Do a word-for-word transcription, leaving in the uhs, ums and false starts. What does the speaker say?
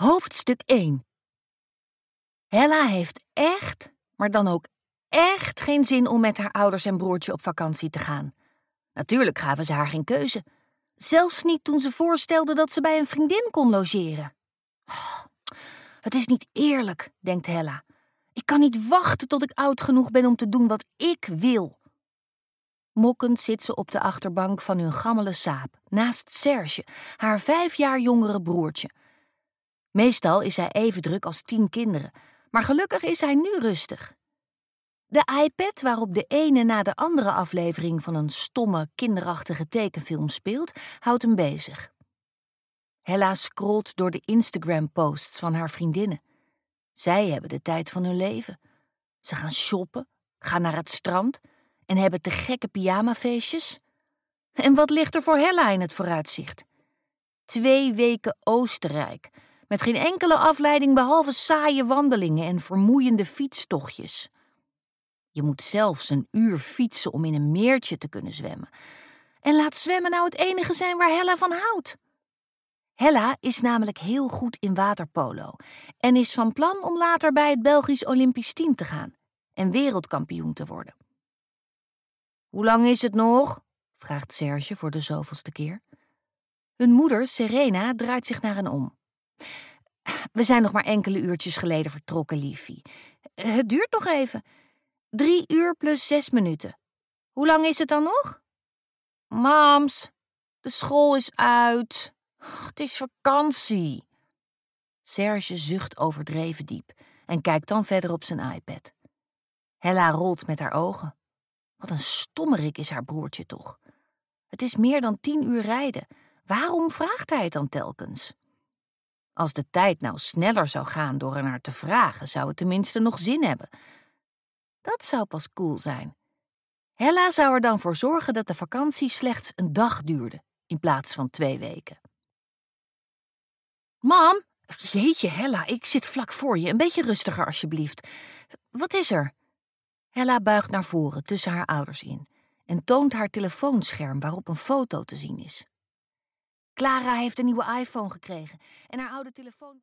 Hoofdstuk één. Hella heeft echt, maar dan ook echt geen zin om met haar ouders en broertje op vakantie te gaan. Natuurlijk gaven ze haar geen keuze. Zelfs niet toen ze voorstelde dat ze bij een vriendin kon logeren. Oh, het is niet eerlijk, denkt Hella. Ik kan niet wachten tot ik oud genoeg ben om te doen wat ik wil. Mokkend zit ze op de achterbank van hun gammele saap, naast Serge, haar vijf jaar jongere broertje. Meestal is hij even druk als tien kinderen, maar gelukkig is hij nu rustig. De iPad waarop de ene na de andere aflevering van een stomme, kinderachtige tekenfilm speelt, houdt hem bezig. Hella scrolt door de Instagram-posts van haar vriendinnen. Zij hebben de tijd van hun leven. Ze gaan shoppen, gaan naar het strand en hebben te gekke pyjamafeestjes. En wat ligt er voor Hella in het vooruitzicht? Twee weken Oostenrijk, met geen enkele afleiding behalve saaie wandelingen en vermoeiende fietstochtjes. Je moet zelfs een uur fietsen om in een meertje te kunnen zwemmen. En laat zwemmen nou het enige zijn waar Hella van houdt. Hella is namelijk heel goed in waterpolo en is van plan om later bij het Belgisch Olympisch team te gaan en wereldkampioen te worden. Hoe lang is het nog? Vraagt Serge voor de zoveelste keer. Hun moeder, Serena, draait zich naar hen om. We zijn nog maar enkele uurtjes geleden vertrokken, liefie. Het duurt nog even. Drie uur plus zes minuten. Hoe lang is het dan nog? Mams, de school is uit. Het is vakantie. Serge zucht overdreven diep en kijkt dan verder op zijn iPad. Hella rolt met haar ogen. Wat een stommerik is haar broertje toch. Het is meer dan tien uur rijden. Waarom vraagt hij het dan telkens? Als de tijd nou sneller zou gaan door er naar te vragen, zou het tenminste nog zin hebben. Dat zou pas cool zijn. Hella zou er dan voor zorgen dat de vakantie slechts een dag duurde, in plaats van twee weken. Mam, jeetje Hella, ik zit vlak voor je. Een beetje rustiger alsjeblieft. Wat is er? Hella buigt naar voren tussen haar ouders in en toont haar telefoonscherm waarop een foto te zien is. Clara heeft een nieuwe iPhone gekregen en haar oude telefoon...